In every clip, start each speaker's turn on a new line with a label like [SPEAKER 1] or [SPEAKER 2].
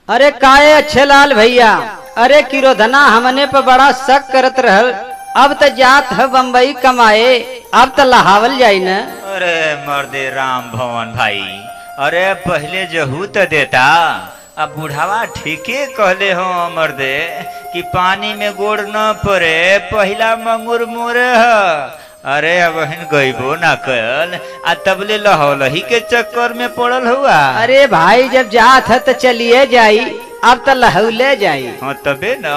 [SPEAKER 1] अरे काहे अच्छे लाल भैया, अरे किरोधना हमने पे बड़ा शक करत रहल। अब तो जात है बम्बई कमाए, अब तो लहावल जाई न।
[SPEAKER 2] अरे मर्दे राम भवन भाई, अरे पहले जहू तो देता। अब बुढ़ावा ठीके कहले हो मर्दे कि पानी में गोड़ न पड़े पहला मंगुर मोरे है। अरे अब गईबो ना कल आ तबले लहौलही के चक्कर में पड़ल हुआ।
[SPEAKER 1] अरे भाई जब जात है तो चलिए जाई, अब तो लहौले जाई।
[SPEAKER 2] हाँ तबे न।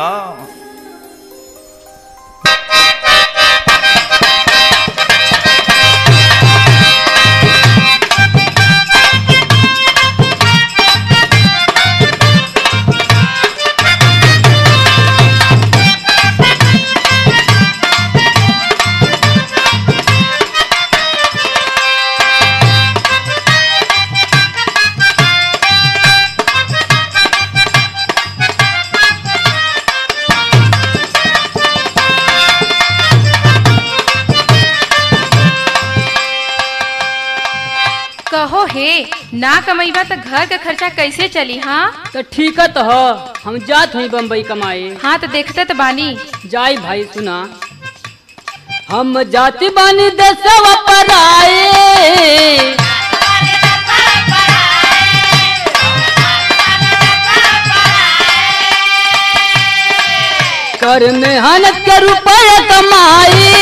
[SPEAKER 3] कहो हे ना कमाईबा तो घर का खर्चा कैसे चली। हाँ
[SPEAKER 4] तो ठीक है तो हो, हम जात हुई बम्बई कमाए।
[SPEAKER 3] हाँ तो देखते तो बानी।
[SPEAKER 4] जाई भाई सुना, हम जाति बानी देशवा पर आए, कर मेहनत के रुपया कमाई।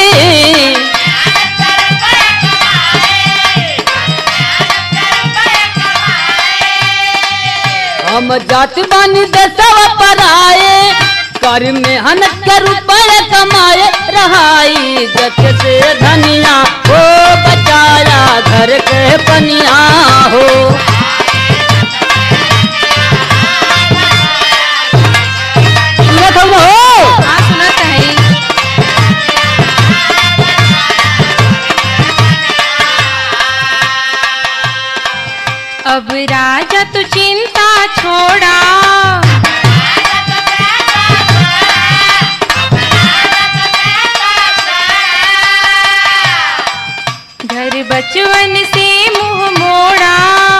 [SPEAKER 4] हम जाति बानी देशवा पर आए, कर मेहनत के रुपया कमाए। रहाई जत से धनिया हो, बचाया घर के पनिया हो।
[SPEAKER 3] हाँ सुनत है। अब राजा तू चिंता छोड़ा, घर बचवन से मुंह मोड़ा।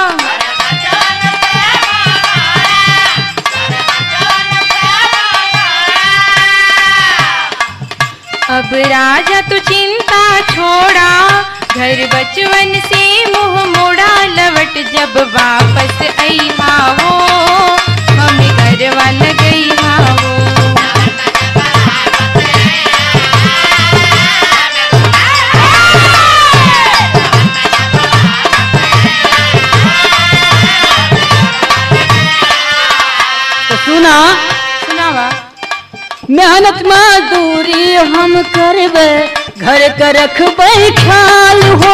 [SPEAKER 3] अब राजा तू चिंता छोड़ा, घर बचवन से मुंह मोड़ा। लवट जब वापस आई हो, हम घर वाला गई हो।
[SPEAKER 4] तो सुना
[SPEAKER 3] सुनावा।
[SPEAKER 4] मेहनत मजदूरी हम करबे, घर के रखबे ख्याल हो।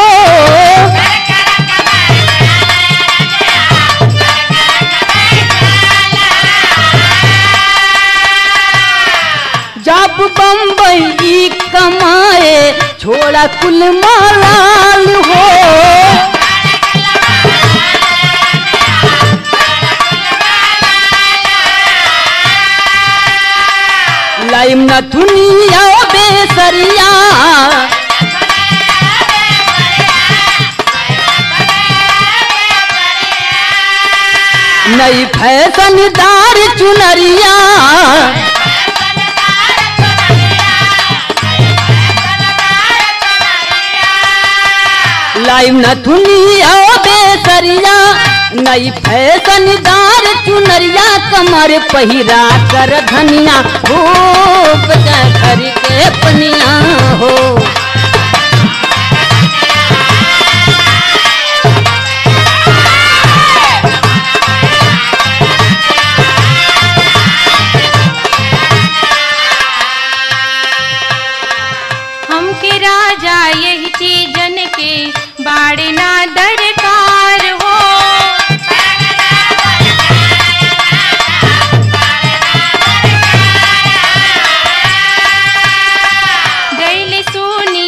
[SPEAKER 4] जब बम्बई कमाए छोड़ा कुल मालाल हो। लाइम न दुनिया बेसरिया, नई फैशनदार चुनरिया। लाइम न दुनिया बेसरिया, नई फैशनदार चुनरिया। कमर पहिरा कर धनिया हो, बजा घर के पनिया हो।
[SPEAKER 3] हमके राजा यही चीजन के बाड़े ना दरकार हो। गैल सुनी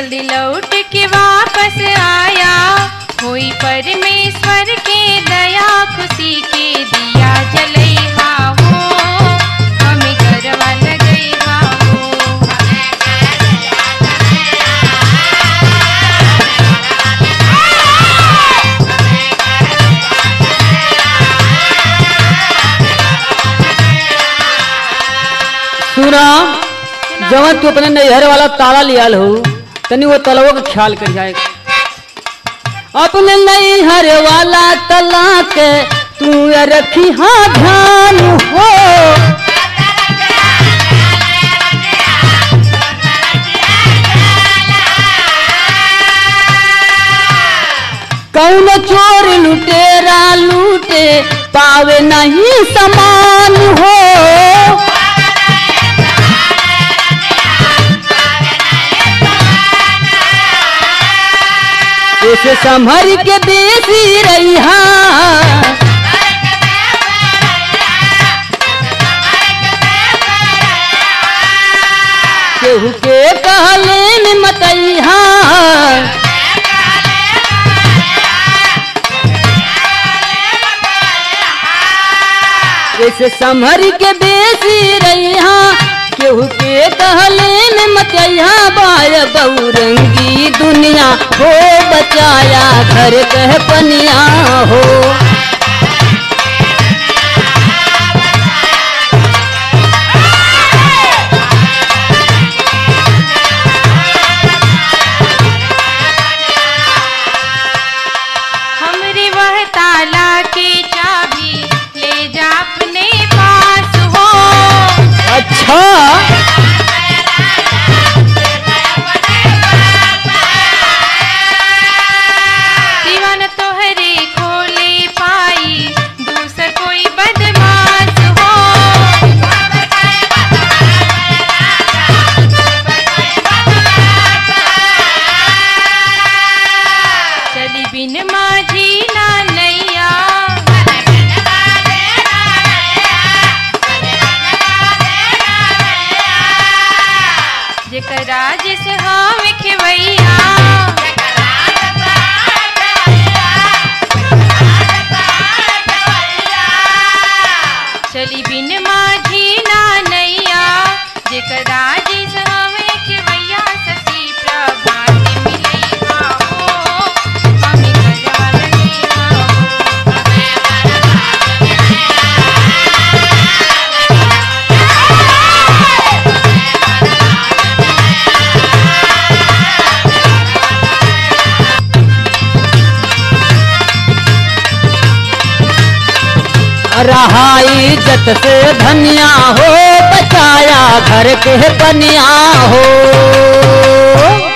[SPEAKER 3] जल्दी लौट के वापस आया, हुई परमेश्वर के दया, खुशी के दिया जलैहा हो, हमें गरवा लगैहा हो।
[SPEAKER 4] सुना, जवन तू अपने नैहर वाला ताला लियाल हो, तनी वो तलवो का ख्याल कर जाए। अपने नैहर वाला तला के तू रखी हाँ ध्यान हो, कौन चोर लुटेरा लूटे पावे नहीं समान हो। इसे संभर के देसी रहिहा, केहू के कहले में मतैहा, इसे संभर के देसी रहिहा, केहू के कहले में मतैहा। बार बहुरंगी दुनिया हो, बचाया घर कह पनिया हो।
[SPEAKER 3] हमरे वह ताला के चाबी ले जा अपने पास हो।
[SPEAKER 4] अच्छा,
[SPEAKER 3] दीवान तोहरे खोले पाई, दूसर कोई बदमाश हो। चली बिन माझी ना नैया, जेकर राज से हम खेवैया, चली बिन माझी ना नैया, जेकर राज से हम खेवैया, सती प्रभात मिलैहा हो, हमें गरवा लगैहा हो।
[SPEAKER 4] रहा इज्जत से धनिया हो, बचाया घर के बनिया हो।